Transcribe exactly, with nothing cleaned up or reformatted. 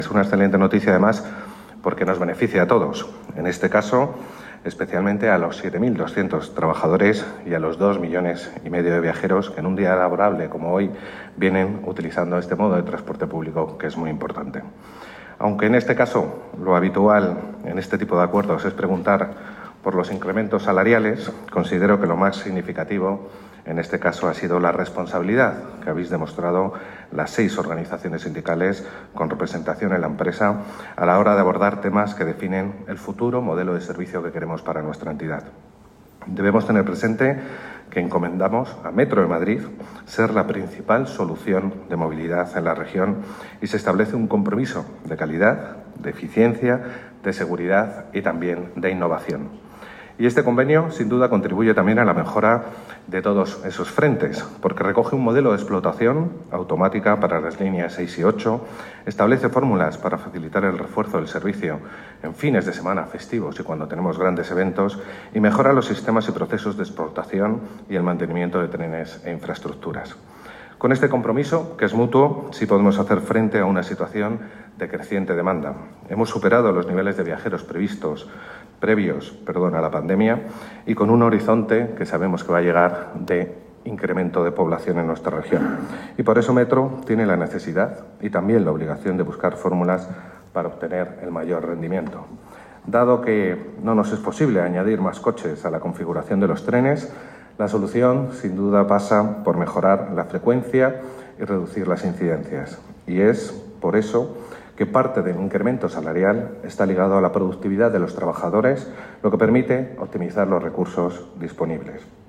Es una excelente noticia, además, porque nos beneficia a todos. En este caso, especialmente a los siete mil doscientos trabajadores y a los dos millones y medio de viajeros que en un día laborable como hoy vienen utilizando este modo de transporte público, que es muy importante. Aunque en este caso lo habitual en este tipo de acuerdos es preguntar por los incrementos salariales, considero que lo más significativo en este caso ha sido la responsabilidad que habéis demostrado las seis organizaciones sindicales con representación en la empresa a la hora de abordar temas que definen el futuro modelo de servicio que queremos para nuestra entidad. Debemos tener presente que encomendamos a Metro de Madrid ser la principal solución de movilidad en la región y se establece un compromiso de calidad, de eficiencia, de seguridad y también de innovación. Y este convenio, sin duda, contribuye también a la mejora de todos esos frentes, porque recoge un modelo de explotación automática para las líneas seis y ocho, establece fórmulas para facilitar el refuerzo del servicio en fines de semana, festivos y cuando tenemos grandes eventos, y mejora los sistemas y procesos de explotación y el mantenimiento de trenes e infraestructuras. Con este compromiso, que es mutuo, sí podemos hacer frente a una situación de creciente demanda. Hemos superado los niveles de viajeros previstos previos perdón, a la pandemia y con un horizonte que sabemos que va a llegar de incremento de población en nuestra región. Y por eso Metro tiene la necesidad y también la obligación de buscar fórmulas para obtener el mayor rendimiento. Dado que no nos es posible añadir más coches a la configuración de los trenes, la solución, sin duda, pasa por mejorar la frecuencia y reducir las incidencias. Y es por eso que parte del incremento salarial está ligado a la productividad de los trabajadores, lo que permite optimizar los recursos disponibles.